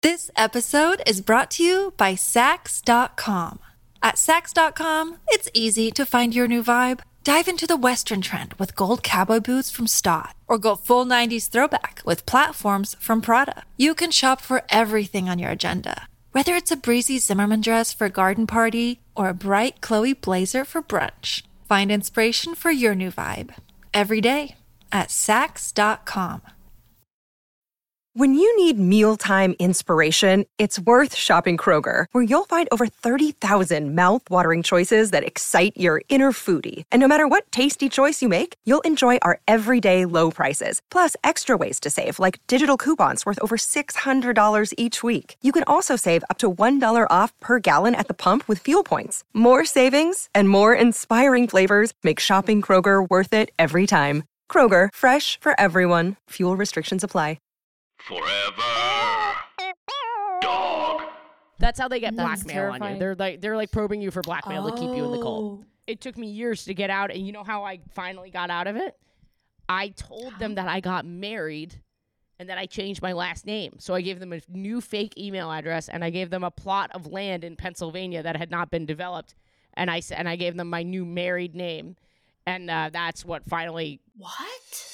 This episode is brought to you by Sax.com. At Sax.com, it's easy to find your new vibe. Dive into the Western trend with gold cowboy boots from Stott, or go full 90s throwback with platforms from Prada. You can shop for everything on your agenda, whether it's a breezy Zimmermann dress for a garden party or a bright Chloe blazer for brunch. Find inspiration for your new vibe every day at Sax.com. When you need mealtime inspiration, it's worth shopping Kroger, where you'll find over 30,000 mouth-watering choices that excite your inner foodie. And no matter what tasty choice you make, you'll enjoy our everyday low prices, plus extra ways to save, like digital coupons worth over $600 each week. You can also save up to $1 off per gallon at the pump with fuel points. More savings and more inspiring flavors make shopping Kroger worth it every time. Kroger, fresh for everyone. Fuel restrictions apply. Forever. Dog. That's how they get That's blackmail on you. terrifying. They're like probing you for blackmail to keep you in the cult. Oh. It took me years to get out, and you know how I finally got out of it? I told them that I got married and that I changed my last name. So I gave them a new fake email address, and I gave them a plot of land in Pennsylvania that had not been developed, and I gave them my new married name, and that's what finally. What?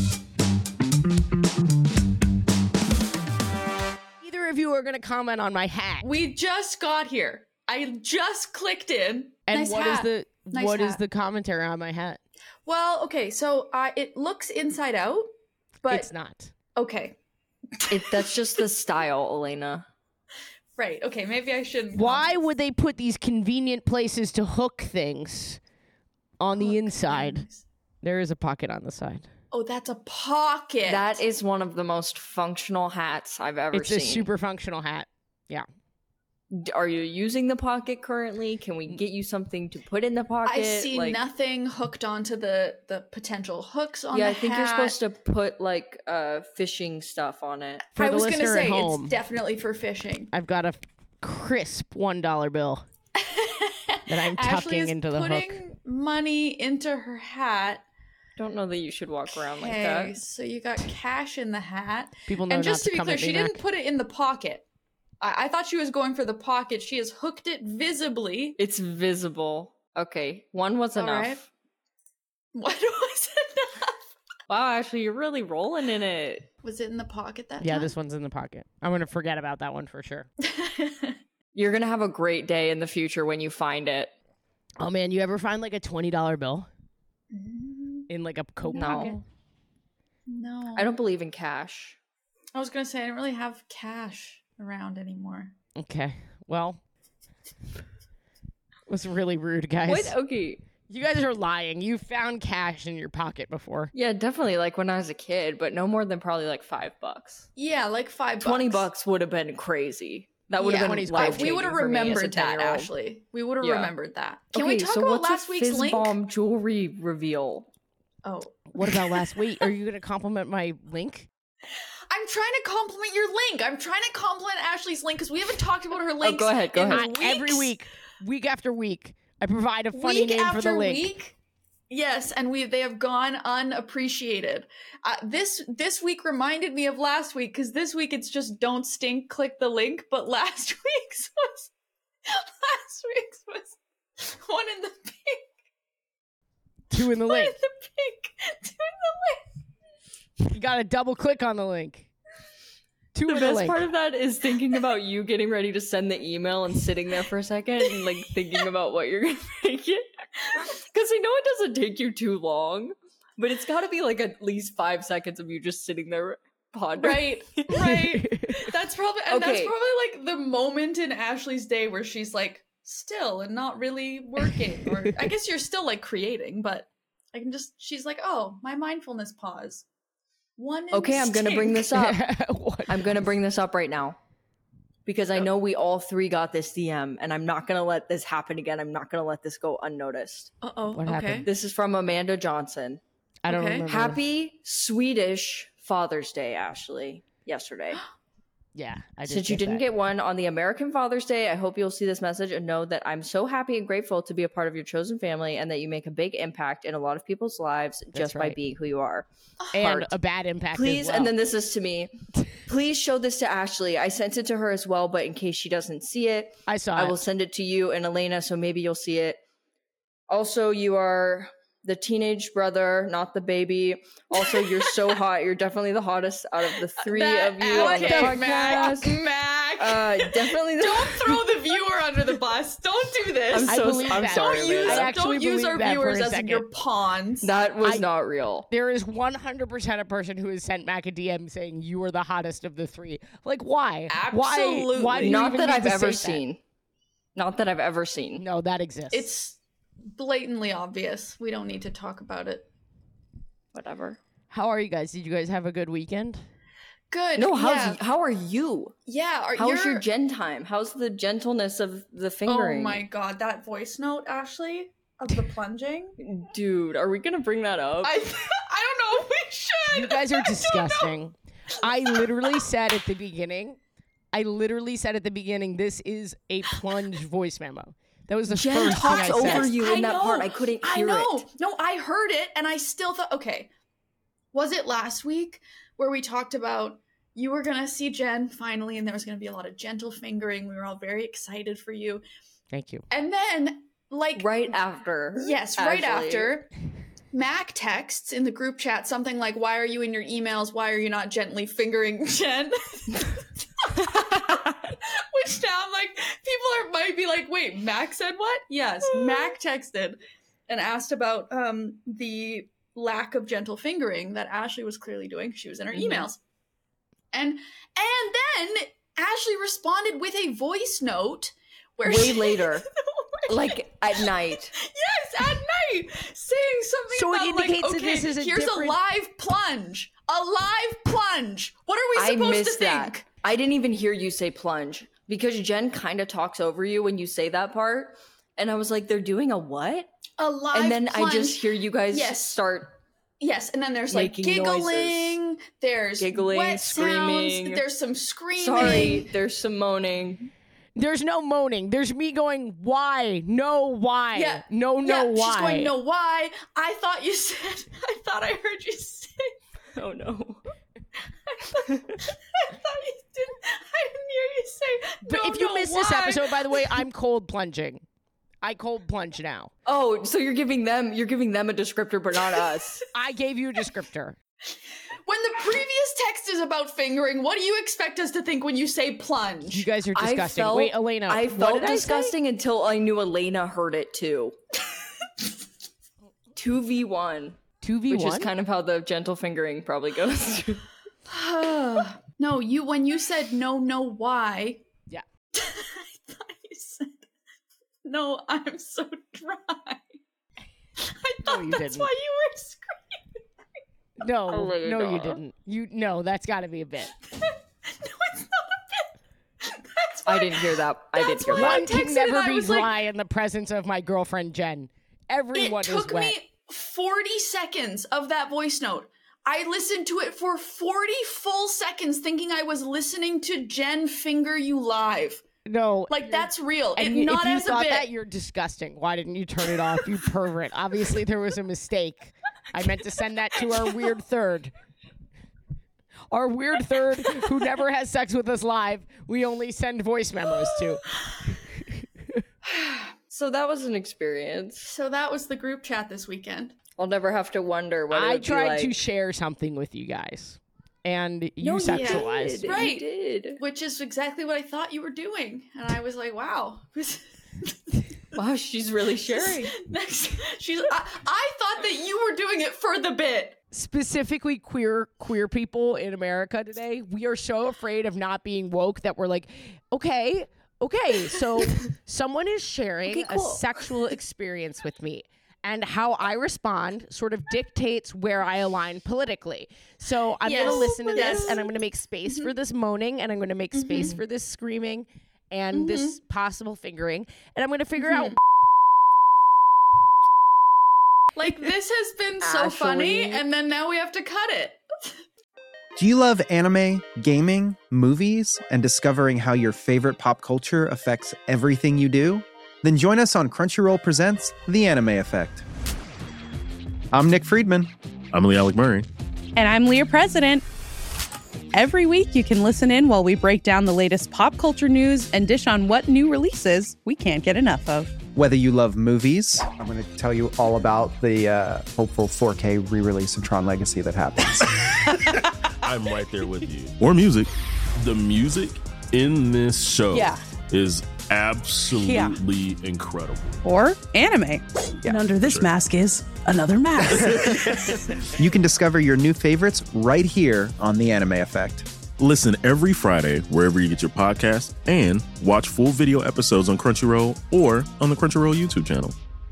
Neither of you are going to comment on my hat. We just got here. I just clicked in. And Nice what hat. is Nice what is hat. the commentary on my hat? Well, okay, so it looks inside out, but It's not. okay. That's just the style, Elena. Right. Okay, maybe I shouldn't. Why comment. would they put these convenient places to hook things on the Hook inside? things. There is a pocket on the side. Oh, that's a pocket. That is one of the most functional hats I've ever It's seen. a super functional hat. Yeah. Are you using the pocket currently? Can we get you something to put in the pocket? I see Like, nothing hooked onto the potential hooks on Yeah, the I think hat. you're supposed to put like fishing stuff on it. For I the was gonna listener say at home, it's definitely for fishing. I've got a crisp $1 bill that I'm Ashley tucking is into the putting hook. money into her hat. Don't know that you should walk around like Okay, that. so you got cash in the hat. People know And not just to be come clear, at me she didn't back. put it in the pocket. I thought she was going for the pocket. She has hooked it visibly. It's visible. Okay, one was All enough. right. What was enough? Wow, Ashley, you're really rolling in it. Was it in the pocket that Yeah, time? this one's in the pocket. I'm going to forget about that one for sure. You're gonna have a great day in the future when you find it. Oh, man, you ever find like a $20 bill in like a coat pocket? No. I don't believe in cash. I was going to say, I don't really have cash around anymore. Okay. Well, it was really rude, guys. What? Okay. You guys are lying. You found cash in your pocket before. Yeah, definitely. Like when I was a kid, but no more than probably like $5. Yeah, like $5. $20 would have been crazy. That would Yeah. have been 20's life crazy. We would have changing for me as a remembered that, 10-year-old. Ashley. We would have Yeah. remembered that. Can Okay, we talk so about what's last a week's link? Fizzbomb jewelry reveal? Oh. What about last week? Are you going to compliment my link? I'm trying to compliment your link. I'm trying to compliment Ashley's link because we haven't talked about her links. go ahead, go in ahead. Every weeks. week after week, I provide a funny Week name after for the link. week. Yes, and they have gone unappreciated. This week reminded me of last week because this week it's just don't stink, click the link. But last week's was one in the pink, Two in the one in link. the pink, two in the link. You got to double click on the link. Two The in the best link. part of that is thinking about you getting ready to send the email and sitting there for a second and like thinking about what you're gonna make it. Because I know it doesn't take you too long, but it's got to be like at least 5 seconds of you just sitting there pondering. Right. That's probably Okay. like the moment in Ashley's day where she's like still and not really working. Or I guess you're still like creating, but she's like, oh, my mindfulness pause. One in Okay, the I'm gonna bring this stink. up. What? I'm gonna bring this up right now. Because I know we all three got this DM, and I'm not gonna let this happen again. I'm not gonna let this go unnoticed. Uh-oh. What okay. happened? This is from Amanda Johnson. I don't Okay. remember. Happy Swedish Father's Day, Ashley. Yesterday. Yeah, I did. Since you didn't get one on the American Father's Day, I hope you'll see this message and know that I'm so happy and grateful to be a part of your chosen family and that you make a big impact in a lot of people's lives just by right. being who you are. and Heart. a bad impact. Please, as well. and then this is to me. Please show this to Ashley. I sent it to her as well, but in case she doesn't see it, I saw I it. will send it to you and Elena, so maybe you'll see it. Also, you are the teenage brother, not the baby. Also, you're so hot. You're definitely the hottest out of the three of you on the podcast. Mac. Definitely. Don't throw the viewer under the bus. Don't do this. I'm I believe that. sorry, don't use, Elena. I actually don't use believe our that for viewers a as second. your pawns. That was not real. There is 100% a person who has sent Mac a DM saying you are the hottest of the three. Like, why? Absolutely. Why do you Not even that need I've to ever say that? seen. Not that I've ever seen. No, that exists. It's blatantly obvious. We don't need to talk about it. Whatever. How are you guys? Did you guys have a good weekend? Good. No, yeah. how are you? Yeah. How's your gen time? How's the gentleness of the fingering? Oh my god, that voice note, Ashley, of the plunging. Dude, are we gonna bring that up? I don't know if we should. You guys are I don't know. disgusting. I literally said at the beginning, this is a plunge voice memo. That was the Jen first thing talks I over said. you in that know. part. I couldn't hear I know. it. No, I heard it and I still thought, okay, was it last week where we talked about you were going to see Jen finally and there was going to be a lot of gentle fingering. We were all very excited for you. Thank you. And then, like, Right after. yes, right Ashley. after, Mac texts in the group chat something like, why are you in your emails? Why are you not gently fingering Jen? Which now I'm like, people might be like, wait, Mac said what? Yes, Mac texted and asked about the lack of gentle fingering that Ashley was clearly doing. She was in her emails. And then Ashley responded with a voice note where Way later. Like at night. Yes, at night, saying something So it about like, indicates that okay, this is a here's different- a live plunge. A live plunge. What are we I supposed to missed think? that. I didn't even hear you say plunge because Jen kind of talks over you when you say that part. And I was like, they're doing a what? A live And then plunge. I just hear you guys Yes. start. Yes, and then there's like making giggling, there's Giggling, wet screaming. sounds, there's some screaming. Sorry, there's some moaning. There's no moaning. There's me going, why? No, why? Yeah. No, Yeah, why? she's going, no, why? I thought I heard you say. Oh no. I thought you didn't. I didn't hear you say. But no, if you no, missed this why?" episode, by the way, I'm cold plunging. I cold plunge now. Oh, so you're giving them a descriptor, but not us. I gave you a descriptor. When the previous text is about fingering, what do you expect us to think when you say plunge? You guys are disgusting. Wait, Elena. I what felt did I say? disgusting until I knew Elena heard it too. 2v1, 2v1? which is kind of how the gentle fingering probably goes. No, when you said no, why? Yeah. I thought you said no. I'm so dry. I thought you that's didn't. why you were screaming. No, Elena. no, you didn't. No, that's got to be a bit. No, it's not a bit. That's why I didn't hear that. I didn't That's hear why that. I One can texted never and I be was like- dry in the presence of my girlfriend Jen. Everyone It is took wet. me 40 seconds of that voice note. I listened to it for 40 full seconds thinking I was listening to Jen finger you live. No, Like, that's real. and It not if you as a thought bit. that, you're disgusting. Why didn't you turn it off, you pervert? Obviously, there was a mistake. I meant to send that to our weird third. Our weird third who never has sex with us live, we only send voice memos to. So that was an experience. So that was the group chat this weekend. I'll never have to wonder what it I would tried be to like. share something with you guys, and you No, you sexualized did. it. Right. You did. Which is exactly what I thought you were doing. And I was like, wow. Wow, she's really sharing. Next, I thought that you were doing it for the bit. Specifically queer people in America today, we are so afraid of not being woke that we're like, okay, so someone is sharing Okay, cool. a sexual experience with me, and how I respond sort of dictates where I align politically. So I'm going to Yes. listen to Yes. this, and I'm going to make space for this moaning, and I'm going to make space for this screaming, and this possible fingering, and I'm going to figure out. Like, this has been so funny, Ashley. and then now we have to cut it. Do you love anime, gaming, movies, and discovering how your favorite pop culture affects everything you do? Then join us on Crunchyroll Presents The Anime Effect. I'm Nick Friedman. I'm Lee Alec Murray. And I'm Leah President. Every week, you can listen in while we break down the latest pop culture news and dish on what new releases we can't get enough of. Whether you love movies, I'm going to tell you all about the hopeful 4K re-release of Tron Legacy that happens. I'm right there with you. Or music. The music in this show is absolutely incredible. Or anime. And under this mask is another mask. you can discover your new favorites right here on The Anime Effect. Listen every Friday wherever you get your podcasts and watch full video episodes on Crunchyroll or on the Crunchyroll YouTube channel.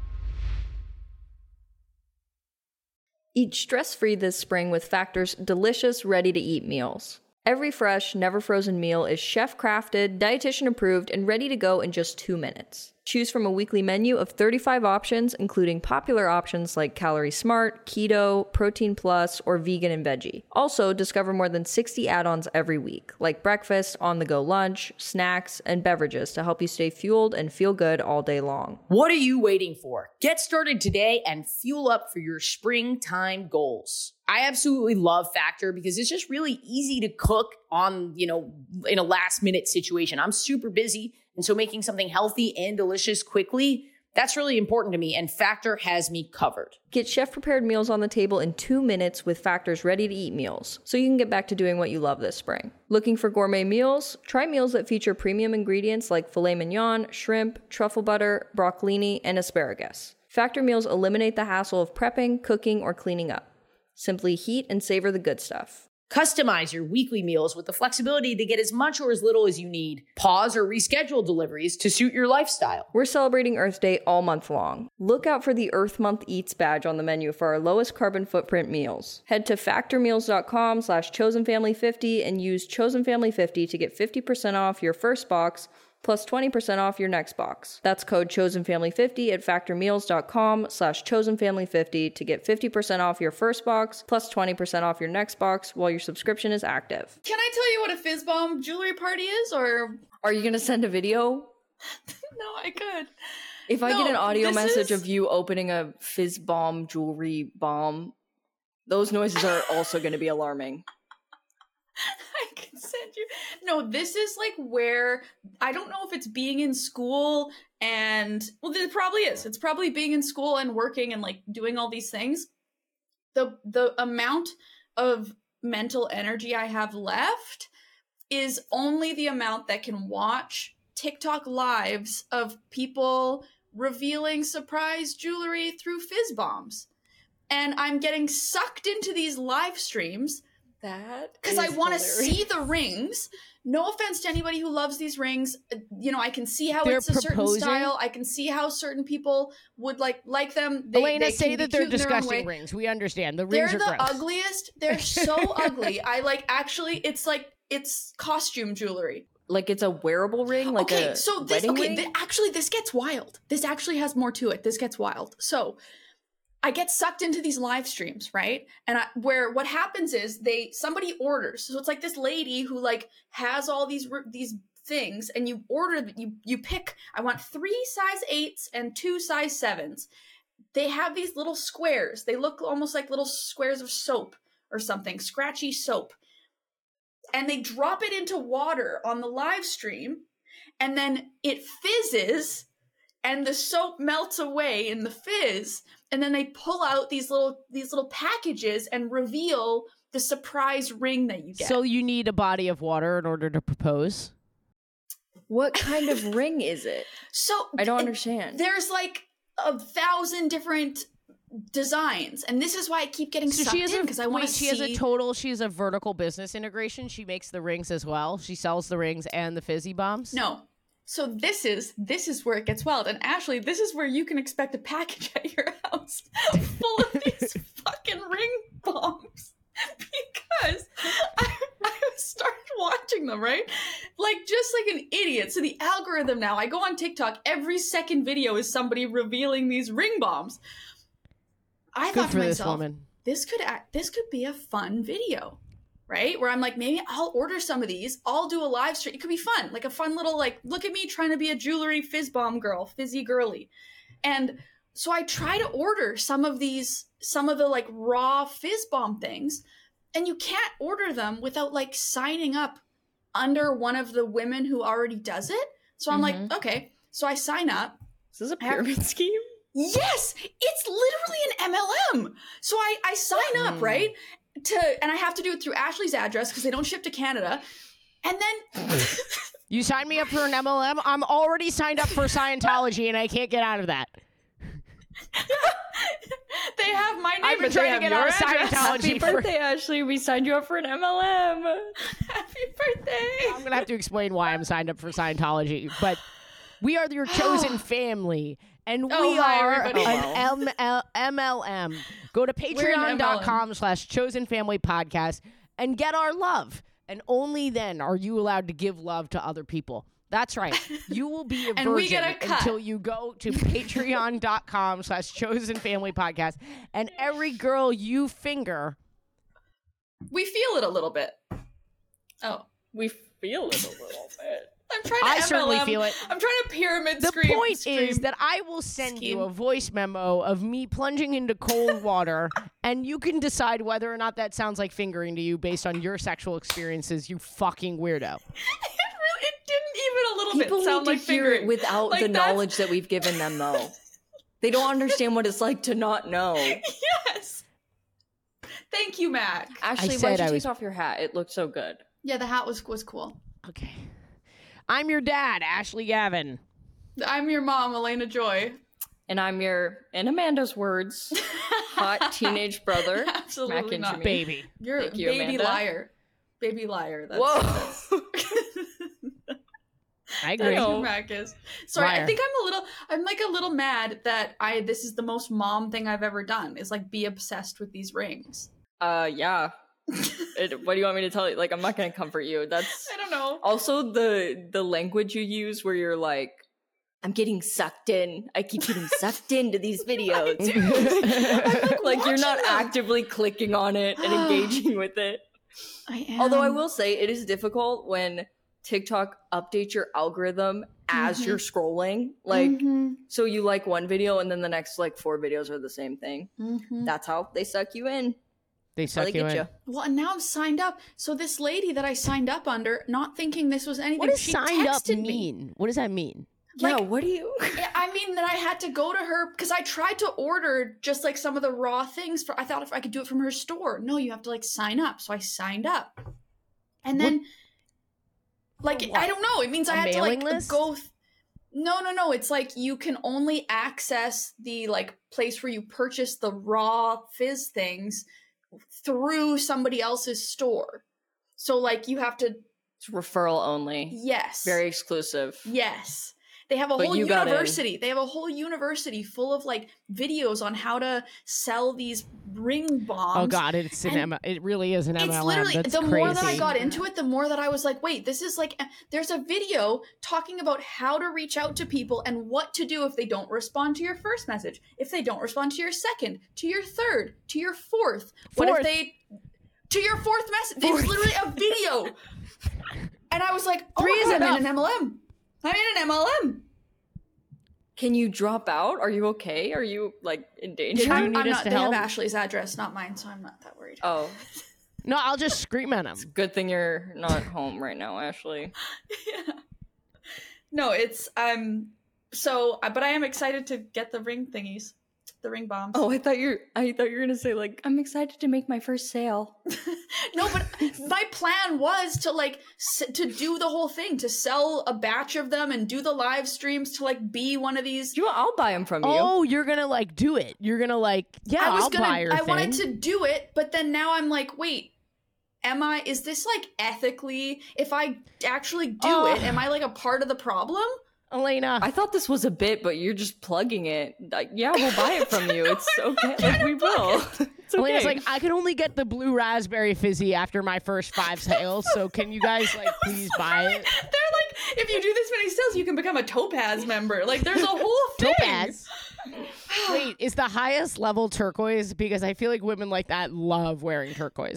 Eat stress-free this spring with Factor's delicious, ready-to-eat meals. Every fresh, never frozen meal is chef-crafted, dietitian-approved, and ready to go in just 2 minutes. Choose from a weekly menu of 35 options, including popular options like Calorie Smart, Keto, Protein Plus, or Vegan and Veggie. Also, discover more than 60 add-ons every week, like breakfast, on-the-go lunch, snacks, and beverages to help you stay fueled and feel good all day long. What are you waiting for? Get started today and fuel up for your springtime goals. I absolutely love Factor because it's just really easy to cook on, in a last minute situation. I'm super busy. And so making something healthy and delicious quickly, that's really important to me. And Factor has me covered. Get chef-prepared meals on the table in 2 minutes with Factor's ready-to-eat meals, so you can get back to doing what you love this spring. Looking for gourmet meals? Try meals that feature premium ingredients like filet mignon, shrimp, truffle butter, broccolini, and asparagus. Factor meals eliminate the hassle of prepping, cooking, or cleaning up. Simply heat and savor the good stuff. Customize your weekly meals with the flexibility to get as much or as little as you need. Pause or reschedule deliveries to suit your lifestyle. We're celebrating Earth Day all month long. Look out for the Earth Month Eats badge on the menu for our lowest carbon footprint meals. Head to factormeals.com/chosenfamily50 and use chosenfamily50 to get 50% off your first box plus 20% off your next box. That's code chosenfamily50 at factormeals.com/chosenfamily50 to get 50% off your first box plus 20% off your next box while your subscription is active. Can I tell you what a fizz bomb jewelry party is, or are you gonna send a video? No, I could. If I get an audio message of you opening a fizz bomb jewelry bomb, those noises are also going to be alarming. I can send you. No, this is like where, I don't know if it's being in school and, well, it probably is. It's probably being in school and working and like doing all these things. The amount of mental energy I have left is only the amount that can watch TikTok lives of people revealing surprise jewelry through fizz bombs. And I'm getting sucked into these live streams because I want to see the rings. No offense to anybody who loves these rings. I can see how it's a certain style. I can see how certain people would like them. Elena, say that they're disgusting rings. We understand. The rings are gross. They're the ugliest. They're so ugly. It's costume jewelry. Like it's a wearable ring? Like this gets wild. This actually has more to it. This gets wild. So I get sucked into these live streams, right? And where what happens is somebody orders. So it's like this lady who like has all these things, and you order, you pick, I want 3 size 8s and 2 size 7s. They have these little squares. They look almost like little squares of soap or something, scratchy soap. And they drop it into water on the live stream, and then it fizzes, and the soap melts away in the fizz. And then they pull out these little packages and reveal the surprise ring that you get. So you need a body of water in order to propose? What kind of ring is it? So I don't understand. There's like 1,000 different designs, and this is why I keep getting sucked in, because I want to see. She has a vertical business integration. She makes the rings as well. She sells the rings and the fizzy bombs. No. So this is where it gets wild. And Ashley, this is where you can expect a package at your house full of these fucking ring bombs. Because I started watching them, right? Like, just like an idiot. So the algorithm now, I go on TikTok, every second video is somebody revealing these ring bombs. I thought to myself, this could be a fun video. right? Where I'm like, maybe I'll order some of these. I'll do a live stream. It could be fun. Like a fun little, like, look at me trying to be a jewelry fizz bomb girl, fizzy girly. And so I try to order some of the like raw fizz bomb things, and you can't order them without like signing up under one of the women who already does it. So I'm like, okay. So I sign up. Is this a pyramid scheme? Yes, it's literally an MLM. So I sign up, right? And I have to do it through Ashley's address because they don't ship to Canada. And then you signed me up for an MLM? I'm already signed up for Scientology and I can't get out of that. They have my name. I've been trying to get out of Scientology. Happy birthday, Ashley. We signed you up for an MLM. Happy birthday. I'm going to have to explain why I'm signed up for Scientology. But we are your chosen family. And we are an MLM. Go to patreon.com/chosenfamilypodcast and get our love. And only then are you allowed to give love to other people. That's right. You will be a And we virgin get a cut. until you go to patreon.com/chosenfamilypodcast. And every girl you finger. We feel it a little bit. Oh. We feel it a little bit. I'm trying to I MLM. certainly feel it. I'm trying to pyramid The scream. point is that I will send you a voice memo of me plunging into cold water, and you can decide whether or not that sounds like fingering to you based on your sexual experiences, you fucking weirdo. It didn't even a little People bit sound need like to hear fingering. it without Like, the that's- knowledge that we've given them, though. They don't understand what it's like to not know. Yes. Thank you, Mac. Ashley, why'd you take off your hat? It looked so good. Yeah, the hat was cool. Okay. I'm your dad, Ashley Gavin. I'm your mom, Elena Joy. And I'm your, in Amanda's words, hot teenage brother, Absolutely not. Baby. You're a Thank you, baby Amanda. liar. Baby liar. That's, Whoa. I agree. That's who Mac is. Sorry, Liar. I think I'm like a little mad that this is the most mom thing I've ever done, is like be obsessed with these rings. Yeah. What do you want me to tell you? Like, I'm not gonna comfort you. That's I don't know. Also, the language you use where you're like, I'm getting sucked in. I keep getting sucked into these videos. Like you're not actively clicking on it and engaging with it. I am. Although I will say it is difficult when TikTok updates your algorithm as you're scrolling. Like, so you like one video and then the next like 4 videos are the same thing. That's how they suck you in. They suck you in. Well, and now I'm signed up. So this lady that I signed up under, not thinking this was anything, What does she signed up texted me. mean? What does that mean? Yeah, what do you... I mean that I had to go to her because I tried to order just like some of the raw things. I thought if I could do it from her store. No, you have to like sign up. So I signed up. And then like, I don't know. It means I had to like go... No. It's like you can only access the like place where you purchase the raw fizz things through somebody else's store. So like you have to... It's referral only. Yes. Very exclusive. Yes. They have a But whole you got in. university. They have a whole university full of like videos on how to sell these ring bombs. Oh God, it really is an MLM. It's literally That's the crazy. more that I got into it, the more that I was like, wait, this is like there's a video talking about how to reach out to people and what to do if they don't respond to your first message, if they don't respond to your second, to your third, to your fourth. What if they to your fourth message? There's literally a video. And I was like, oh Three is my God, enough. I'm in an MLM. I'm in an MLM. Can you drop out? Are you okay? Are you like in danger? I'm not. They have Ashley's address, not mine, so I'm not that worried. Oh. No, I'll just scream at him. Good thing you're not home right now, Ashley. No, it's but I am excited to get the ring thingies, the ring bombs. Oh, I thought you were gonna say like I'm excited to make my first sale. No, but my plan was to like to do the whole thing, to sell a batch of them and do the live streams to like be one of these. I'll buy them from you. Oh, you're gonna like do it. You're gonna like, yeah, I'll buy your I thing. wanted to do it, but then now I'm like, wait, is this like ethically, if I actually do it, am I like a part of the problem? Elena, I thought this was a bit, but you're just plugging it. Like, yeah, we'll buy it from you. It's okay. Like, we will. It's okay. Elena's like, I could only get the blue raspberry fizzy after my first 5 sales, so can you guys like please buy it? They're like, if you do this many sales, you can become a Topaz member. Like, there's a whole thing. Topaz? Wait, is the highest level turquoise? Because I feel like women like that love wearing turquoise.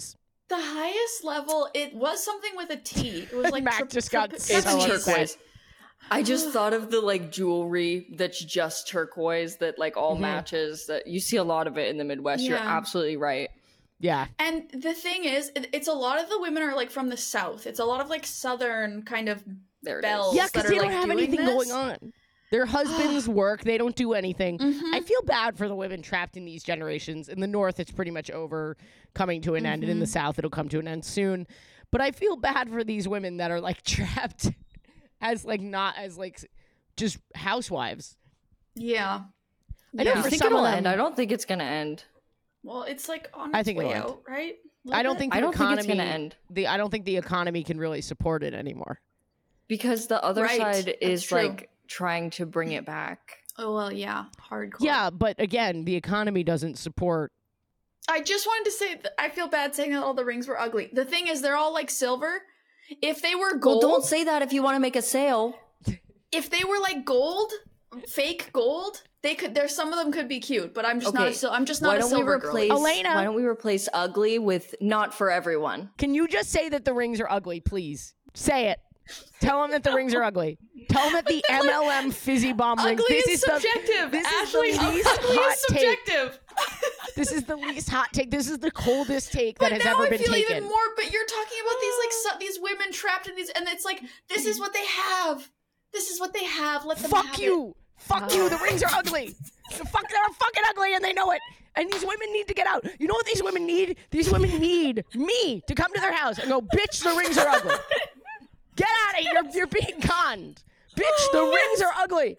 The highest level, it was something with a T. It was like Mac just got It's so turquoise. I just thought of the like jewelry that's just turquoise that like all matches. That you see a lot of it in the Midwest. You're absolutely right. Yeah. And the thing is, it's a lot of the women are like from the South. It's a lot of like Southern kind of belles. Yeah, because that they are, don't like, have doing anything this. going on. Their husbands work. They don't do anything. I feel bad for the women trapped in these generations. In the North, it's pretty much over, coming to an end. And in the South, it'll come to an end soon. But I feel bad for these women that are like trapped as like not as like just housewives. Yeah. I know I for think some it'll of them, end. I don't think it's gonna end. Well, it's like on I its think way it'll end. out, right? I don't think the I don't economy, think it's gonna end. I don't think the economy can really support it anymore. Because the other Right, side that's is true. like trying to bring it back. Oh, well, yeah. Hardcore. Yeah, but again, the economy doesn't support. I just wanted to say that I feel bad saying that all the rings were ugly. The thing is, they're all like silver. If they were gold, Well, don't say that if you want to make a sale. if they were like gold, fake gold, they could. There's some of them could be cute, but I'm just not. I'm just not Why a don't we silver replace? girly. Elena! Why don't we replace ugly with not for everyone? Can you just say that the rings are ugly, please? Say it. Tell them that the rings are ugly. Tell them that the MLM fizzy bomb rings. Ugly This is is subjective. This Ashley, is the least ugly hot is take. subjective. This is the least hot take. This is the coldest take that has now ever I been feel taken. even more. But you're talking about these like these women trapped in these, and it's like this is what they have. This is what they have. Let them Fuck have you. Fuck you. The rings are ugly. They're fucking ugly, and they know it. And these women need to get out. You know what these women need? These women need me to come to their house and go, bitch, the rings are ugly. Get out of here. You're being conned. Bitch, the rings are ugly.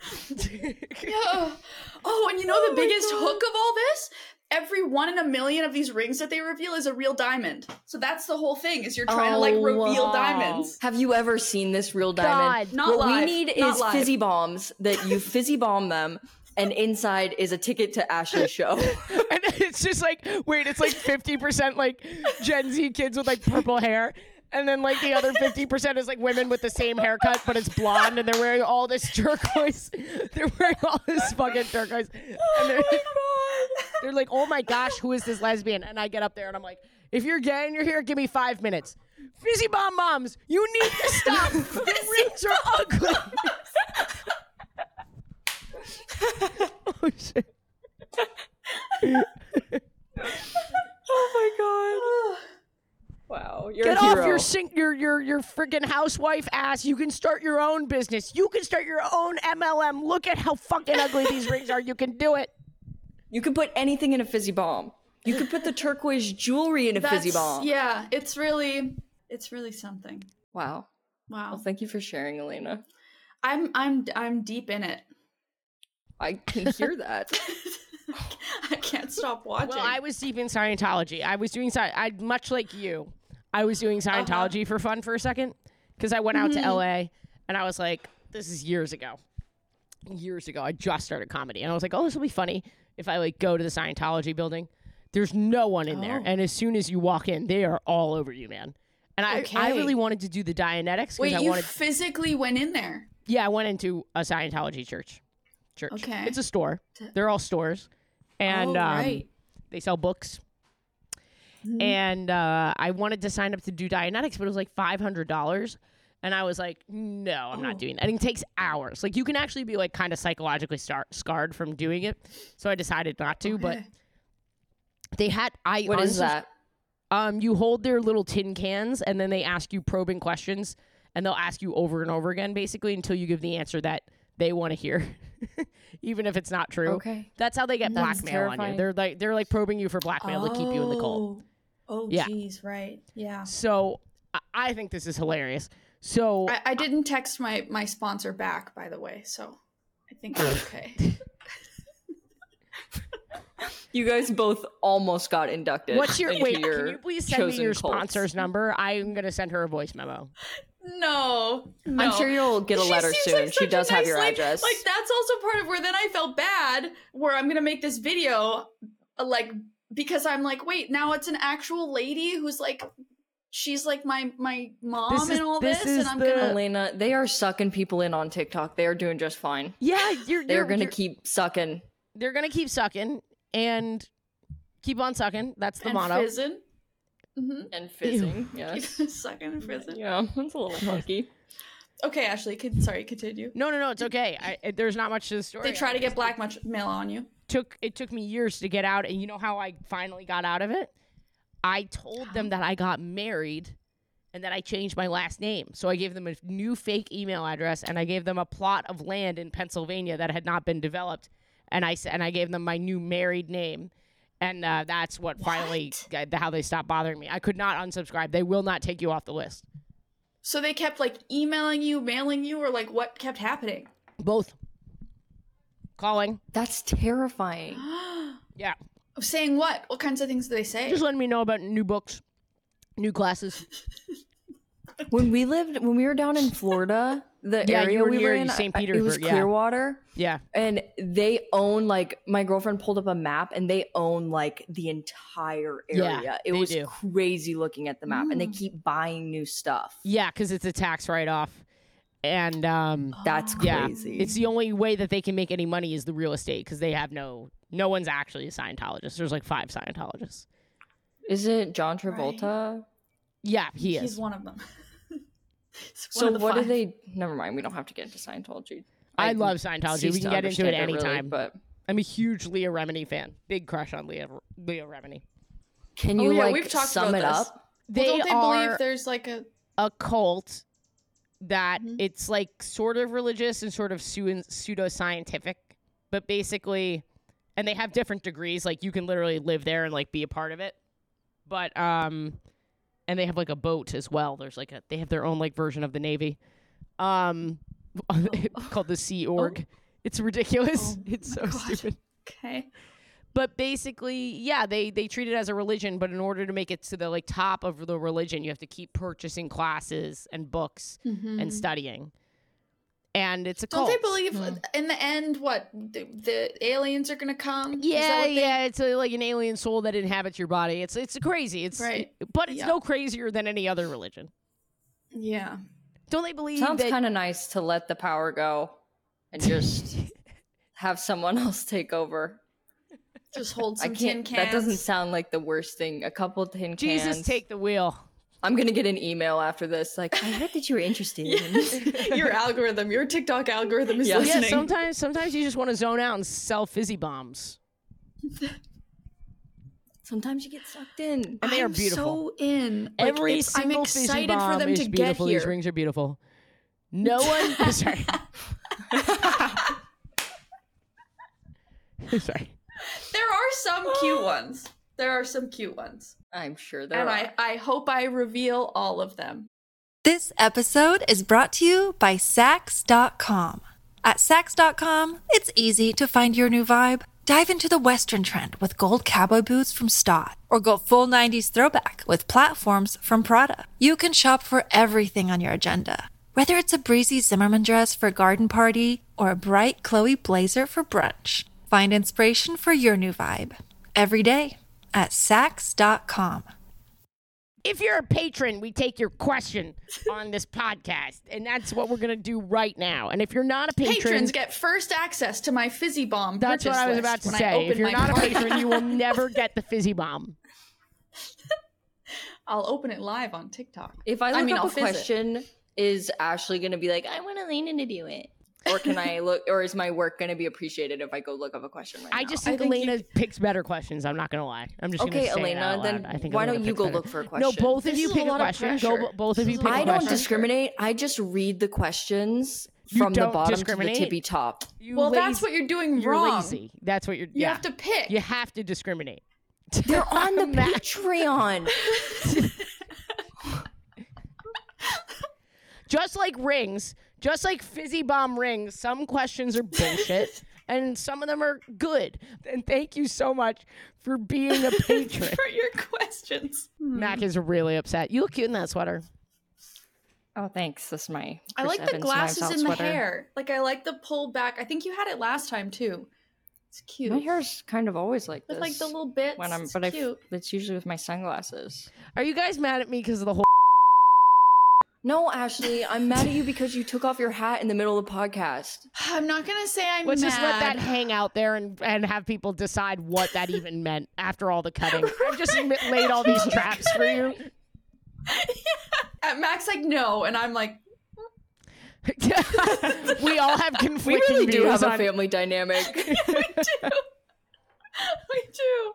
Yeah. Oh, and you know the biggest hook of all this? Every 1 in a million of these rings that they reveal is a real diamond. So that's the whole thing, is you're trying to like reveal diamonds. Have you ever seen this real diamond? God, not what live. we need Not is live. fizzy bombs that you fizzy bomb them, and inside is a ticket to Ashley's show. And it's just like, wait, it's like 50% like Gen Z kids with like purple hair. And then like the other 50% is like women with the same haircut, but it's blonde, and they're wearing all this turquoise. They're wearing all this fucking turquoise. And they're like, oh my gosh, who is this lesbian? And I get up there and I'm like, if you're gay and you're here, give me 5 minutes. Fizzy bomb moms, you need to stop. The rings are ugly. Oh shit. Oh my god. Wow, you're Get a off hero. your freaking housewife ass. You can start your own business. You can start your own MLM. Look at how fucking ugly these rings are. You can do it. You can put anything in a fizzy bomb. You could put the turquoise jewelry in a fizzy bomb. Yeah, it's really something. Wow. Wow. Well, thank you for sharing, Elena. I'm deep in it. I can hear that. I can't stop watching. Well, I was deep in Scientology. I was doing much like you. I was doing Scientology for fun for a second because I went out to LA and I was like, this is years ago. I just started comedy and I was like, oh, this will be funny if I like go to the Scientology building. There's no one in there, and as soon as you walk in, they are all over you, man. And I really wanted to do the Dianetics. Wait, I you wanted. physically went in there? Yeah, I went into a Scientology church. Okay. It's a store. They're all stores. And right. they sell books. And I wanted to sign up to do Dianetics, but it was like $500. And I was like, no, I'm not doing that. And it takes hours. Like, you can actually be like kind of psychologically scarred from doing it. So I decided not to. But they had... What is that? You hold their little tin cans, and then they ask you probing questions. And they'll ask you over and over again, basically, until you give the answer that they want to hear. Even if it's not true. Okay. That's how they get That's blackmail on you. terrifying. They're like probing you for blackmail to keep you in the cult. Oh, Yeah. geez, right. Yeah. So I think this is hilarious. So I didn't text my sponsor back, by the way, so I think it's okay. You guys both almost got inducted. what's your into wait? your Can you please send me chosen your cults. sponsor's number? I'm gonna send her a voice memo. No. I'm sure you'll get a letter seems soon. like She such a does have nice your lady. address. Like, that's also part of where then I felt bad, where I'm gonna make this video, like, because I'm like, wait, now it's an actual lady who's like, she's like my mom and all this, and I'm gonna. Elena, they are sucking people in on TikTok. They are doing just fine. Yeah, They're gonna keep sucking. They're gonna keep sucking and keep on sucking. That's the and motto. fizzing. And fizzing, yes. Sucking and fizzing. Yeah, that's a little funky. Okay, Ashley, sorry, continue. No, it's okay. There's not much to the story. They try to get blackmail on you. It took me years to get out, and you know how I finally got out of it? I told them that I got married and that I changed my last name. So I gave them a new fake email address, and I gave them a plot of land in Pennsylvania that had not been developed, and I gave them my new married name. And that's what finally how they stopped bothering me. I could not unsubscribe. They will not take you off the list. So they kept like emailing you, mailing you, or like what kept happening? Both. Calling. That's terrifying. Yeah. Saying what? What kinds of things do they say? Just letting me know about new books, new classes. When we were down in Florida, the area we were in, St. Petersburg, it was Clearwater. Yeah. And they own, like, my girlfriend pulled up a map, and they own, like, the entire area. Yeah, it was do. crazy looking at the map, and they keep buying new stuff. Yeah, because it's a tax write-off. And that's crazy. It's the only way that they can make any money is the real estate, because they have no one's actually a Scientologist. There's like 5 Scientologists. Is it John Travolta? Right. Yeah, he is. He's one of them. So what do they... Never mind, we don't have to get into Scientology. I love Scientology. We can get into it anytime. Really, but I'm a huge Leah Remini fan. Big crush on Leah Remini. Can you we've talked sum about it this. up? Don't they believe there's like a cult that it's like sort of religious and sort of pseudo-scientific, but basically, and they have different degrees. Like you can literally live there and like be a part of it. But and they have like a boat as well. There's like they have their own like version of the Navy, called the Sea Org. It's ridiculous. It's so stupid. Okay. But basically, yeah, they treat it as a religion, but in order to make it to the like top of the religion, you have to keep purchasing classes and books and studying. And it's a cult. Don't they believe in the end what the aliens are going to come? Yeah, it's like an alien soul that inhabits your body. It's crazy. It's right. But it's no crazier than any other religion. Yeah. Don't they believe Sounds kind of nice to let the power go and just have someone else take over. Just hold some tin cans. That doesn't sound like the worst thing. A couple tin cans. Jesus, take the wheel. I'm going to get an email after this. Like, I heard that you were interested in your algorithm. Your TikTok algorithm is listening. Yeah, sometimes you just want to zone out and sell fizzy bombs. Sometimes you get sucked in. And they are beautiful. So in. Every single I'm fizzy excited bomb for them is to beautiful. get here. These rings are beautiful. No one... Sorry. Sorry. There are some cute ones. There are some cute ones. I'm sure there are. And I hope I reveal all of them. This episode is brought to you by Sax.com. At Sax.com, it's easy to find your new vibe. Dive into the Western trend with gold cowboy boots from Stott, or go full 90s throwback with platforms from Prada. You can shop for everything on your agenda, whether it's a breezy Zimmermann dress for a garden party or a bright Chloe blazer for brunch. Find inspiration for your new vibe every day at Sax.com. If you're a patron, we take your question on this podcast, and that's what we're going to do right now. And if you're not a patron... Patrons get first access to my fizzy bomb That's what I was about to say. If you're not a patron, you will never get the fizzy bomb. I'll open it live on TikTok. If I look up a question, is Ashley going to be like, I want Elena to do it? Or can I look? Or is my work going to be appreciated if I go look up a question right now? I just think Elena picks better questions. I'm not going to lie. I'm just going to say Elena, then I think why Elena don't you go better. look for a question? No, both of you pick a question. Both of you pick a question. I don't discriminate. I just read the questions from the bottom to the tippy top. That's what you're doing you're wrong. Lazy. That's what you're. You have to pick. You have to discriminate. They're on the Patreon. Just like rings, just like fizzy bomb rings, some questions are bullshit and some of them are good. And thank you so much for being a patron. For your questions. Mac is really upset. You look cute in that sweater. Oh, thanks. This is my I like Evans the glasses in sweater. the hair. Like, I like the pulled back. I think you had it last time, too. It's cute. My hair's kind of always like this. With, like, the little bits. When I'm, it's but cute. it's usually with my sunglasses. Are you guys mad at me because of the whole No, Ashley, I'm mad at you because you took off your hat in the middle of the podcast. I'm not gonna say I'm Let's mad. just let that hang out there and have people decide what that even meant after all the cutting. I've just laid all these traps for you. Yeah. Mac's like, no, and I'm like, we all have conflicting We really do views have a on- family dynamic. we do.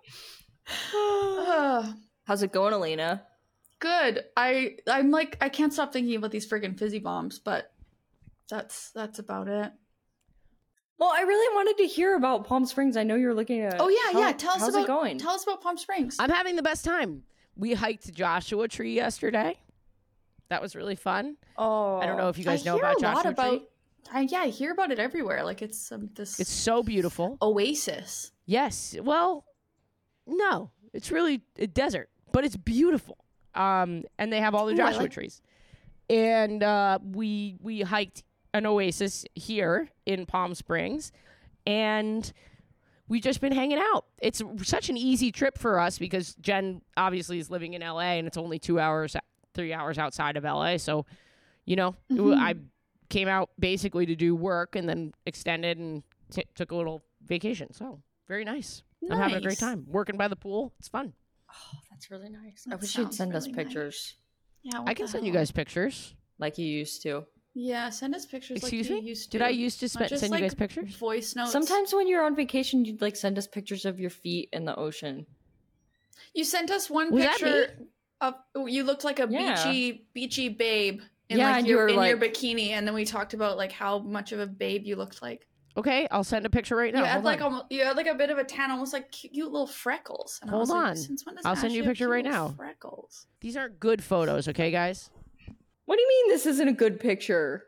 How's it going, Elena? Good. I'm like, I can't stop thinking about these friggin' fizzy bombs, but that's about it. Well, I really wanted to hear about Palm Springs. I know you're looking at. Oh yeah. Tell us how's about it going? Tell us about Palm Springs. I'm having the best time. We hiked Joshua Tree yesterday. That was really fun. Oh, I don't know if you guys know about Joshua Tree. I hear about it everywhere. Like it's this. It's so beautiful. Oasis. Yes. Well, no, it's really a desert, but it's beautiful. And they have all the Joshua trees. And we hiked an oasis here in Palm Springs, and we've just been hanging out. It's such an easy trip for us because Jen obviously is living in LA, and it's only 3 hours outside of LA. So, I came out basically to do work and then extended and took a little vacation. So very nice. I'm having a great time working by the pool. It's fun. Oh, that's really nice. I wish you'd send us pictures. Yeah, I can send you guys pictures like you used to. Yeah, send us pictures. Excuse like me? you used to. Did I used to Not just, send you guys pictures? Voice notes. Sometimes when you're on vacation, you'd like send us pictures of your feet in the ocean. You sent us one Was that picture of you looked like a beachy babe in Yeah, like and your you were your like- bikini, and then we talked about like how much of a babe you looked like. Okay, I'll send a picture right now. You had Hold like on. you had like a bit of a tan, almost like cute little freckles. And I Hold was like, on. Since when does I'll send you a Ashley have picture cute right little now. Freckles. These aren't good photos, okay, guys? What do you mean this isn't a good picture?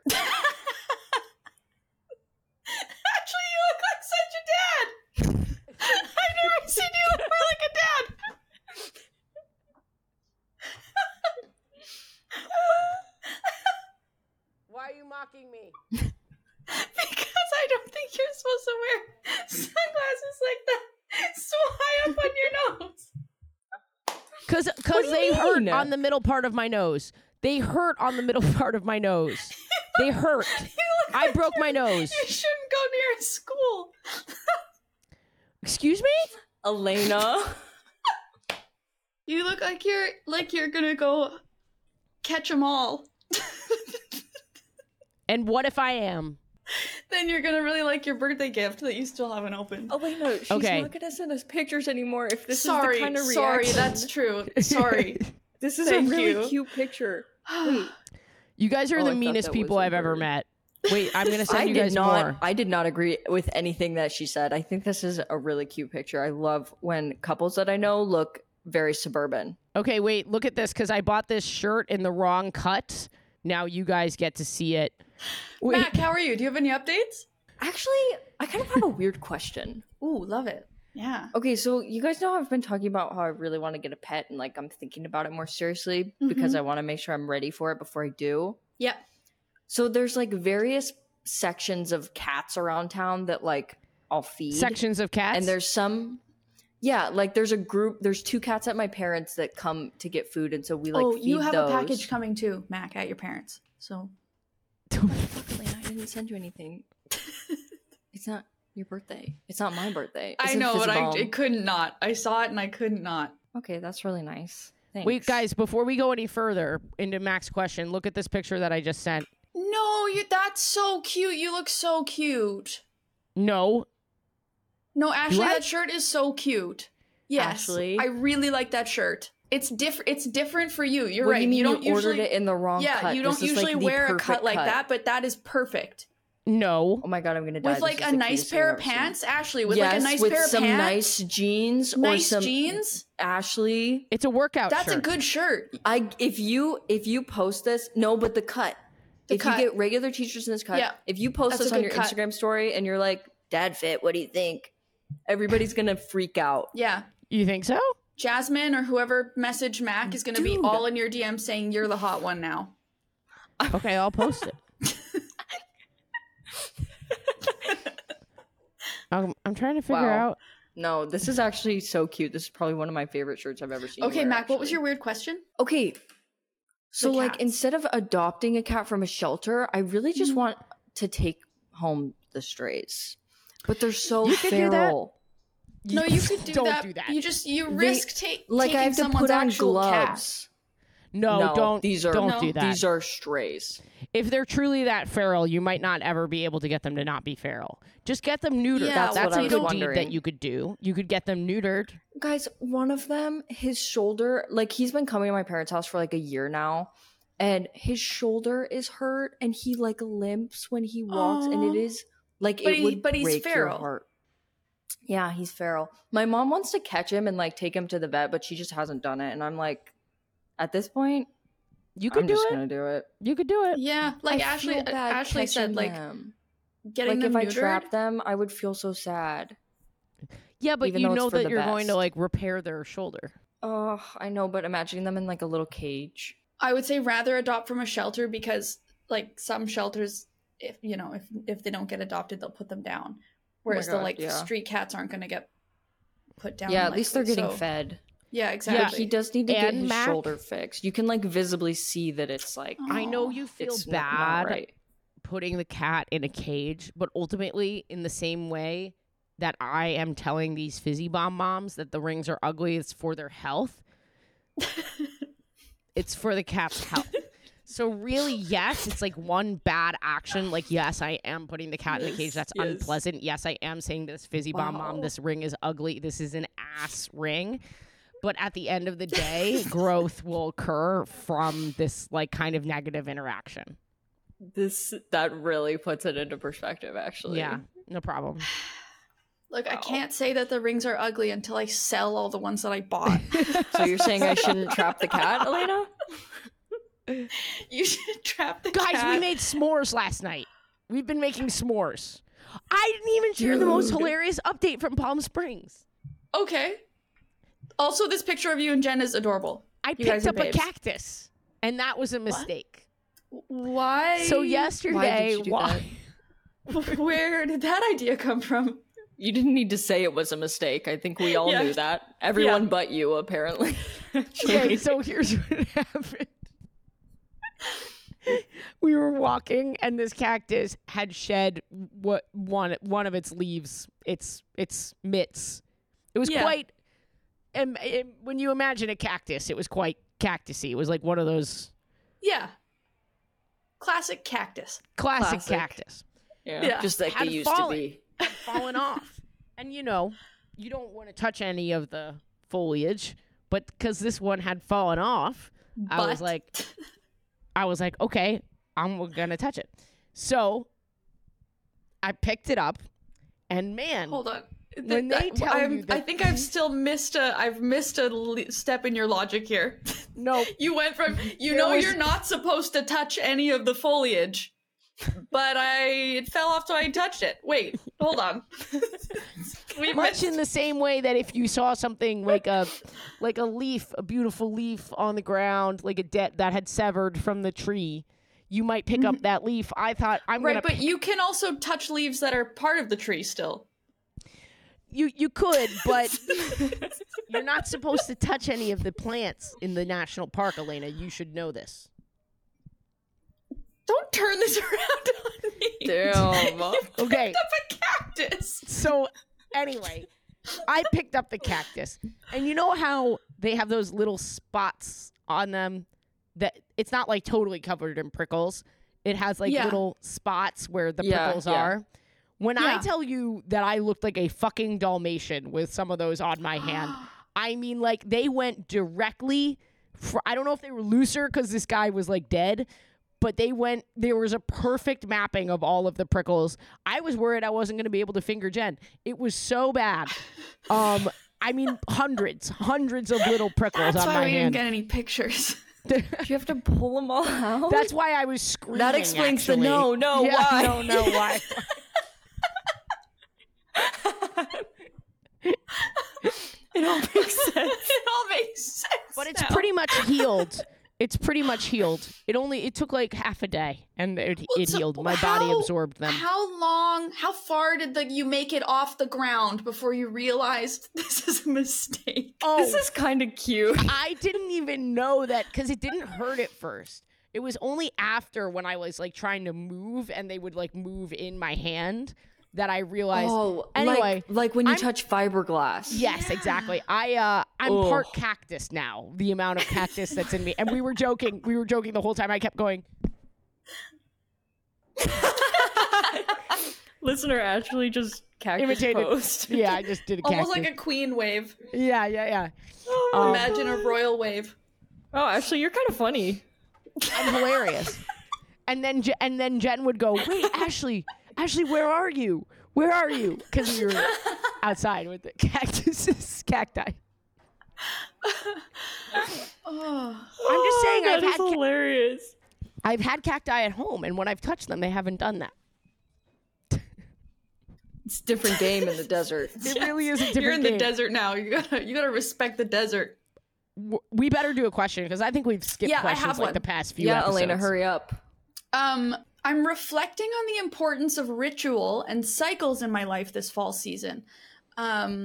Actually, you look like such a dad. I've never seen you look more like a dad. Why are you mocking me? Because I don't think you're supposed to wear sunglasses like that so high up on your nose. Because they hurt on the middle part of my nose. They hurt on the middle part of my nose. They hurt. I broke my nose. You shouldn't go near a school. Excuse me? Elena. You look like you're gonna go catch them all. And what if I am? Then you're gonna really like your birthday gift that you still haven't opened. Elena, she's Okay. not gonna send us pictures anymore if this Sorry, is the kind of reaction. sorry, that's true. Sorry. This is Thank a really you. cute picture. Wait, You guys are Oh, I the thought meanest that people was a I've ever bird. met. Wait, I'm going to send I you did guys not. more. I did not agree with anything that she said. I think this is a really cute picture. I love when couples that I know look very suburban. Okay, wait, look at this because I bought this shirt in the wrong cut. Now you guys get to see it. Wait. Mac, how are you? Do you have any updates? Actually, I kind of have a weird question. Ooh, love it. Yeah. Okay, so you guys know I've been talking about how I really want to get a pet and like I'm thinking about it more seriously because I want to make sure I'm ready for it before I do. Yeah. So there's like various sections of cats around town that like I'll feed. Sections of cats? And there's some like there's a group, there's 2 cats at my parents that come to get food and so we like feed you have those. a package coming too, Mac, at your parents. So Elena, I didn't send you anything. It's not your birthday. It's not my birthday. It's I know, but Fizzbomb. I couldn't not. I saw it and I couldn't not. Okay, that's really nice. Thanks. Wait, guys, before we go any further into Mac's question, look at this picture that I just sent. No, that's so cute. You look so cute. No. No, Ashley, I? that shirt is so cute. Yes, Ashley? I really like that shirt. It's different. It's different for you. You're What right. do you mean don't you ordered usually it in the wrong Yeah, cut? you don't This is, like, usually the wear a perfect cut like that, but that is perfect. No. Oh my god, I'm gonna die. With This like is a the nice cutest pair thing of I've ever seen. pants, Ashley. With yes, like a nice with pair of some pants. nice jeans or Nice some jeans. Ashley, It's a workout That's shirt. a good shirt. if you post this, no, but the cut. If cut. you get regular t-shirts in this cut, Yeah, if you post that's this a on good your cut. Instagram story and you're like, "Dad fit, what do you think?" Everybody's gonna freak out. Yeah. You think so? Jasmine or whoever messaged Mac is going to be Dude. all in your DM saying you're the hot one now. Okay, I'll post it. I'm trying to figure Wow. out. No, this is actually so cute. This is probably one of my favorite shirts I've ever seen. Okay, wear, Mac, what was actually. your weird question? Okay, So like instead of adopting a cat from a shelter, I really just want to take home the strays. But they're so feral. No, you could do that. Do that. You risk like taking I have to someone's put on actual gloves. cat. No, don't. These are don't do that. These are strays. If they're truly that feral, you might not ever be able to get them to not be feral. Just get them neutered. Yeah, that's a good deed wondering. that you could do. You could get them neutered. Guys, one of them, his shoulder, like he's been coming to my parents' house for like a year now, and his shoulder is hurt, and he like limps when he walks, and it is like would but he's break your feral. heart. Yeah, he's feral. My mom wants to catch him and like take him to the vet, but she just hasn't done it, and I'm like, at this point, I'm just gonna do it. You could do it. Yeah, like I feel bad Ashley said, catching like them. getting like them if neutered. I trap them, I would feel so sad. Yeah, but Even you though it's know for that the you're going to best. like repair their shoulder. Oh, I know, but imagining them in like a little cage. I would say rather adopt from a shelter because like some shelters, if they don't get adopted, they'll put them down. Whereas the street cats aren't going to get put down. Yeah, at least they're likely, getting so- fed. Yeah, exactly. Like, he does need to get And his Mac- shoulder fixed. You can like visibly see that it's like I know you feel it's bad not right. putting the cat in a cage, but ultimately, in the same way that I am telling these fizzy bomb moms that the rings are ugly, it's for their health. It's for the cat's health. So really, yes, it's like one bad action. Like, yes, I am putting the cat in the cage. That's unpleasant. Yes, I am saying to this fizzy bomb mom, this ring is ugly. This is an ass ring. But at the end of the day, growth will occur from this like kind of negative interaction. That really puts it into perspective, actually. Yeah, no problem. Look, I can't say that the rings are ugly until I sell all the ones that I bought. So you're saying I shouldn't trap the cat, Elena? You should trap the Guys, cat. we made s'mores last night. We've been making s'mores. I didn't even share the most hilarious update from Palm Springs. Okay. Also, this picture of you and Jen is adorable. I You guys picked are up a babes. cactus, and that was a mistake. Why? So yesterday, Where did that idea come from? You didn't need to say it was a mistake. I think we all knew that. Everyone but you, apparently. Okay, so here's what happened. We were walking, and this cactus had shed one of its leaves, its mitts. It was quite. And when you imagine a cactus, it was quite cactusy. It was like one of those. Yeah. Classic cactus. Classic cactus. Yeah, just like they used to be. Had fallen off. And you don't want to touch any of the foliage, but because this one had fallen off, I was like, okay, I'm gonna touch it. So I picked it up, and man, Hold on. when they tell you that I think I've still missed a step in your logic here. No, you went from you're not supposed to touch any of the foliage, but it fell off, so I touched it. Wait, hold on. Much in the same way that if you saw something like a leaf, a beautiful leaf on the ground, like that had severed from the tree, you might pick up that leaf. I thought but you can also touch leaves that are part of the tree still. You could, but you're not supposed to touch any of the plants in the national park, Elena. You should know this. Don't turn this around on me. Damn. Okay. Picked up a cactus. So anyway, I picked up the cactus, and you know how they have those little spots on them that it's not like totally covered in prickles. It has like little spots where the prickles are. When I tell you that I looked like a fucking Dalmatian with some of those on my hand, I mean, like, they went directly I don't know if they were looser because this guy was like dead, but there was a perfect mapping of all of the prickles. I was worried I wasn't going to be able to finger Jen. It was so bad. I mean, hundreds of little prickles That's on why my we hand. didn't get any pictures. Do you have to pull them all out? That's why I was screaming. That explains actually. the no, Yeah, why? No, why? It all makes sense. It all makes sense. But it's now. pretty much healed. It's pretty much healed. It took like half a day, and it healed. My body absorbed them. How far did you make it off the ground before you realized this is a mistake? Oh, this is kind of cute. I didn't even know that because it didn't hurt at first. It was only after when I was like trying to move and they would like move in my hand that I realized. Oh, anyway, like when you touch fiberglass. Yes, exactly. I'm part cactus now. The amount of cactus that's in me, and we were joking the whole time. I kept going. Listener actually just cactus imitated. posed. Yeah, I just did a cactus. Almost like a queen wave. Yeah. Imagine a royal wave. Oh, actually, you're kind of funny. I'm hilarious. And then Jen would go, "Wait, Ashley, where are you? Where are you?" Because we were outside with the cacti. I'm just saying, I've had hilarious. I've had cacti at home, and when I've touched them, they haven't done that. It's a different game in the desert. It really is a different game. You're in the desert now. You gotta respect the desert. We better do a question because I think we've skipped questions I have like one. the past few episodes. Elena, hurry up. I'm reflecting on the importance of ritual and cycles in my life this fall season. Gay.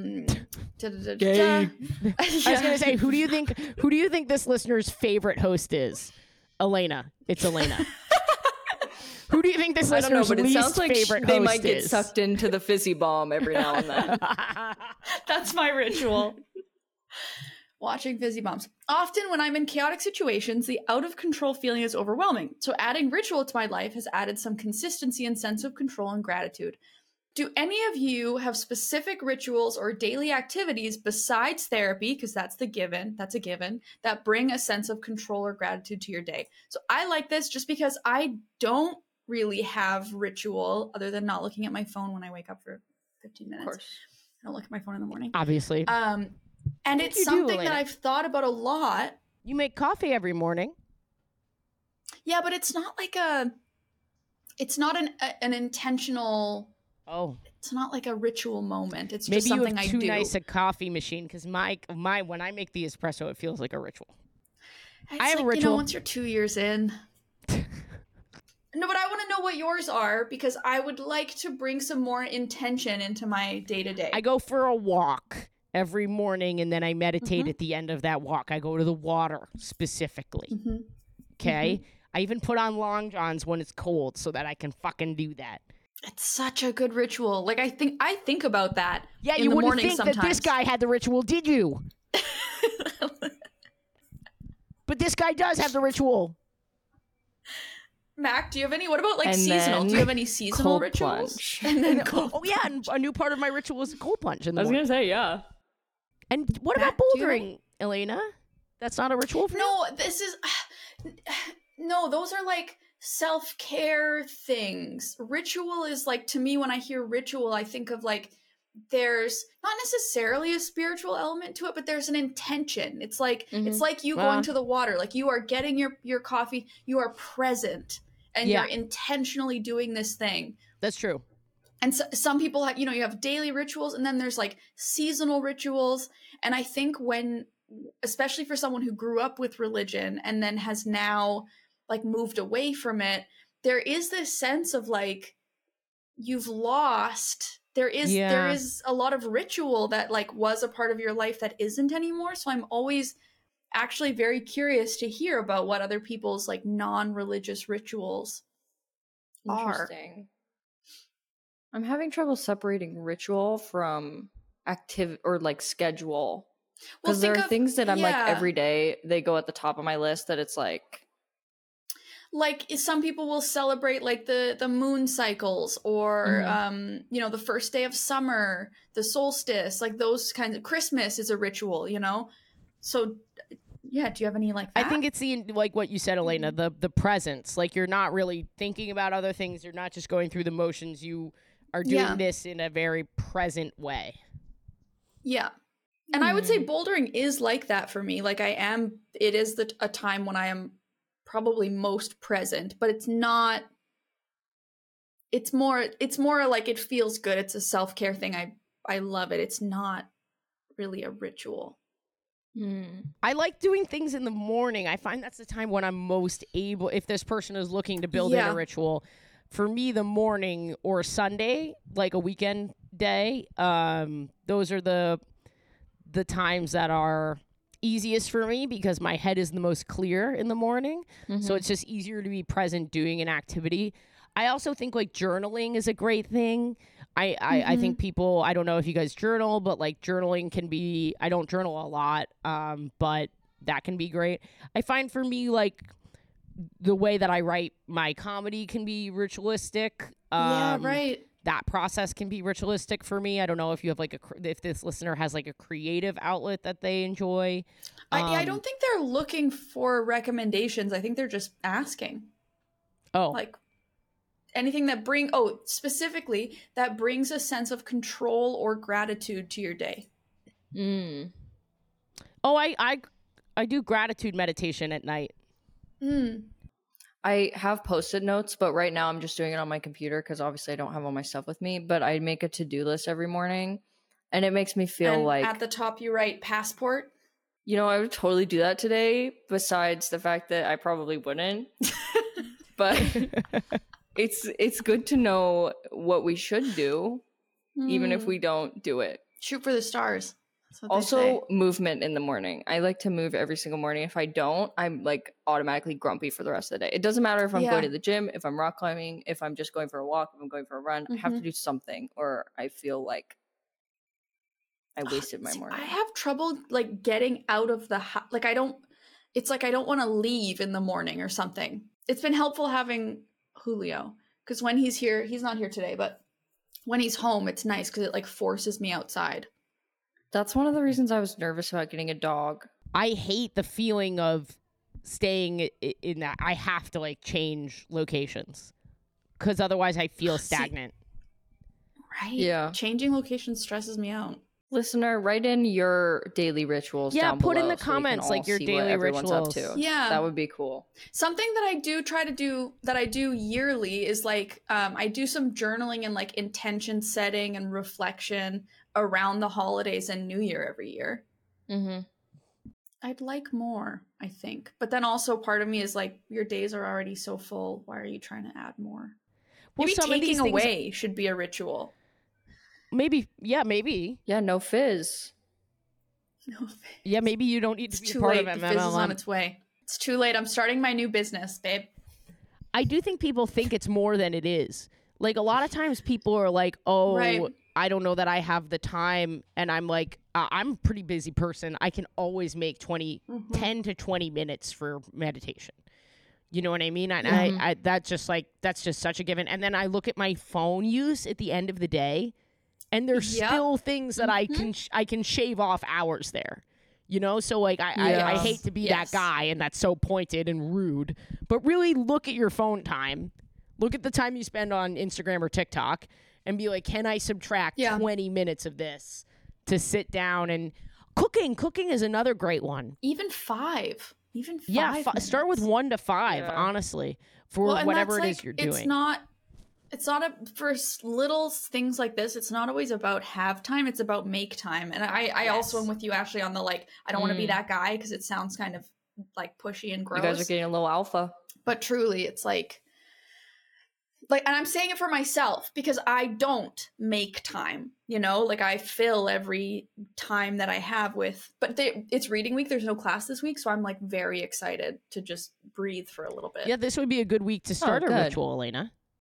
I was gonna say, who do you think this listener's favorite host is? Elena. It's Elena. Who do you think this listener's but it least sounds like favorite they host might get is? sucked into the fizzy bomb every now and then. That's my ritual. Watching fizzy bombs. Often when I'm in chaotic situations, the out of control feeling is overwhelming. So adding ritual to my life has added some consistency and sense of control and gratitude. Do any of you have specific rituals or daily activities besides therapy, because that's a given, that bring a sense of control or gratitude to your day? So I like this just because I don't really have ritual other than not looking at my phone when I wake up for 15 minutes. Of course. I don't look at my phone in the morning. Obviously. And it's something that I've thought about a lot. You make coffee every morning. Yeah, but it's not like it's not an intentional. Oh. It's not like a ritual moment. It's Maybe just something you have I too do. nice a coffee machine because my when I make the espresso, it feels like a ritual. I have a ritual. Once you're 2 years in. No, but I want to know what yours are because I would like to bring some more intention into my day-to-day. I go for a walk every morning and then I meditate at the end of that walk. I go to the water specifically. Okay? I even put on long johns when it's cold so that I can fucking do that. It's such a good ritual. Like I think about that. Yeah, in you the wouldn't morning think sometimes. that this guy had the ritual, did you? But this guy does have the ritual. Mac, do you have any? What about like seasonal? Do you have any seasonal rituals? And then and a new part of my ritual is a cold plunge in the morning. I was gonna say, yeah. And what about bouldering, Elena? That's not a ritual for you? No, this is no. Those are like self-care things. Ritual is like, to me, when I hear ritual, I think of like there's not necessarily a spiritual element to it, but there's an intention. It's like it's like you going to the water, like you are getting your coffee, you are present, and you're intentionally doing this thing. That's true. And so, some people have, you have daily rituals, and then there's like seasonal rituals. And I think when, especially for someone who grew up with religion and then has now like moved away from it, there is this sense of like you've lost. There is a lot of ritual that like was a part of your life that isn't anymore. So I'm always actually very curious to hear about what other people's like non-religious rituals are. I'm having trouble separating ritual from active or like schedule. Because there are things that I'm like every day, they go at the top of my list that it's like some people will celebrate like the moon cycles or the first day of summer, the solstice, like those kinds of. Christmas is a ritual, so yeah, do you have any like that? I think it's like what you said, Elena, the presence. Like you're not really thinking about other things, you're not just going through the motions, you are doing this in a very present way. Yeah. And I would say bouldering is like that for me. Like it is a time when I am probably most present, but it's not, it's more like it feels good. It's a self-care thing. I love it. It's not really a ritual. I like doing things in the morning. I find that's the time when I'm most able, if this person is looking to build in a ritual. For me, the morning or Sunday, like a weekend day, those are the times that are easiest for me because my head is the most clear in the morning. So it's just easier to be present doing an activity. I also think like journaling is a great thing. I think people, I don't know if you guys journal, but like journaling can be, I don't journal a lot, but that can be great. I find for me, like the way that I write my comedy can be ritualistic. That process can be ritualistic for me. I don't know if you have like if this listener has like a creative outlet that they enjoy. I don't think they're looking for recommendations. I think they're just asking. Oh, like anything that specifically that brings a sense of control or gratitude to your day. Oh, I do gratitude meditation at night. I have Post-it notes, but right now I'm just doing it on my computer because obviously I don't have all my stuff with me. But I make a to-do list every morning, and it makes me feel like at the top you write passport. You know, I would totally do that today. Besides the fact that I probably wouldn't, but it's good to know what we should do, even if we don't do it. Shoot for the stars. Also, movement in the morning. I like to move every single morning. If I don't, I'm like automatically grumpy for the rest of the day. It doesn't matter if I'm going to the gym, if I'm rock climbing, if I'm just going for a walk, if I'm going for a run. I have to do something, or I feel like I wasted my morning. I have trouble like getting out of the house. Like I don't want to leave in the morning or something. It's been helpful having Julio because when he's here, he's not here today, but when he's home, it's nice because it like forces me outside. That's one of the reasons I was nervous about getting a dog. I hate the feeling of staying in that. I have to like change locations because otherwise I feel stagnant. Right? Yeah. Changing locations stresses me out. Listener, write in your daily rituals down below. Yeah, put in the comments like your daily rituals. Up to. Yeah. That would be cool. Something that I do try to do, that I do yearly is like, I do some journaling and like intention setting and reflection around the holidays and New Year every year. I'd like more, I think. But then also part of me is like, your days are already so full. Why are you trying to add more? Well, maybe taking away should be a ritual. Maybe. Yeah, maybe. Yeah, no fizz. No fizz. Yeah, maybe you don't need to be too a part late. of The MLM. fizz is on its way. It's too late. I'm starting my new business, babe. I do think people think it's more than it is. Like a lot of times people are like, oh, Right. I don't know that I have the time. And I'm like, I'm a pretty busy person. I can always make 10 to 20 minutes for meditation. You know what I mean? And I that's just such a given. And then I look at my phone use at the end of the day, and there's still things that I can shave off hours there. You know, so like I hate to be that guy, and that's so pointed and rude. But really look at your phone time. Look at the time you spend on Instagram or TikTok and be like, can I subtract 20 minutes of this to sit down and cooking? Cooking is another great one. Even 5. Yeah, start with 1 to 5, honestly, for whatever it is you're doing. For little things like this, it's not always about have time, it's about make time. And I also am with you, Ashley, on the like, I don't want to be that guy because it sounds kind of like pushy and gross. You guys are getting a little alpha. But truly, it's like, and I'm saying it for myself because I don't make time, you know, like I fill every time that I have with, but it's reading week. There's no class this week. So I'm like very excited to just breathe for a little bit. Yeah, this would be a good week to start a ritual, Elena.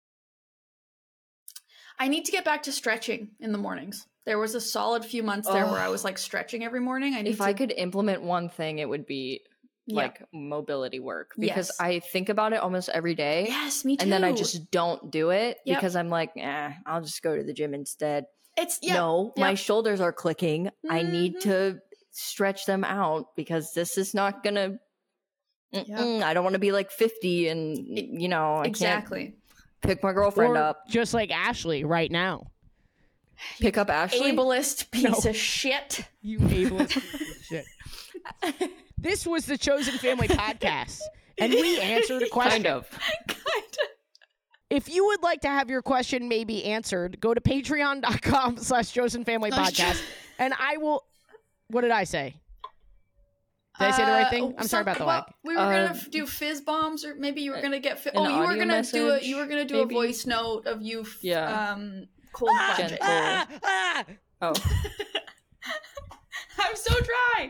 I need to get back to stretching in the mornings. There was a solid few months there where I was like stretching every morning. I could implement one thing, it would be like mobility work, because I think about it almost every day. Yes, me too. And then I just don't do it because I'm like, I'll just go to the gym instead. My shoulders are clicking. I need to stretch them out because this is not gonna. I don't want to be like 50 and you know I can't pick my girlfriend up just like Ashley right now. Pick up Ashley, ableist piece of shit. You ableist piece of shit. This was the Chosen Family Podcast, and we answered a question. Kind of. If you would like to have your question maybe answered, go to patreon.com/chosenfamilypodcast, and I will. What did I say? Did I say the right thing? I'm sorry about the lag. We were gonna do fizz bombs, or maybe you were gonna get. You were gonna do a voice note of you. Cold plunging. Oh. I'm so dry.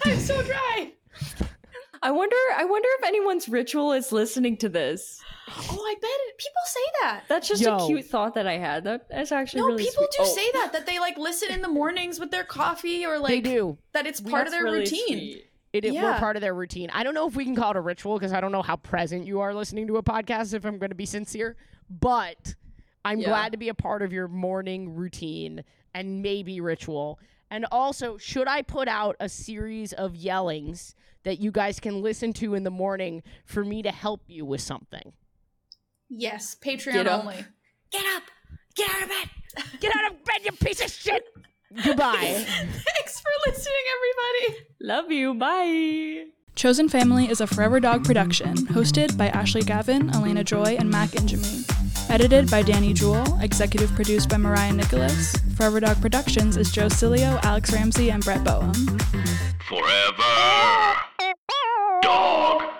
I wonder if anyone's ritual is listening to this. Oh, I bet people say that. That's just a cute thought that I had. That's actually really people sweet. do say that they like listen in the mornings with their coffee, or like they do. That it's part of their really routine. We're part of their routine. I don't know if we can call it a ritual because I don't know how present you are listening to a podcast, if I'm going to be sincere, but I'm glad to be a part of your morning routine and maybe ritual. And also, should I put out a series of yellings that you guys can listen to in the morning for me to help you with something? Yes, Patreon only. Get up! Get out of bed! Get out of bed, you piece of shit! Goodbye. Thanks for listening, everybody. Love you. Bye. Chosen Family is a Forever Dog production, hosted by Ashley Gavin, Elena Joy, and Mac Injami. Edited by Danny Jewell, executive produced by Mariah Nicholas. Forever Dog Productions is Joe Cilio, Alex Ramsey, and Brett Boehm. Forever Dog.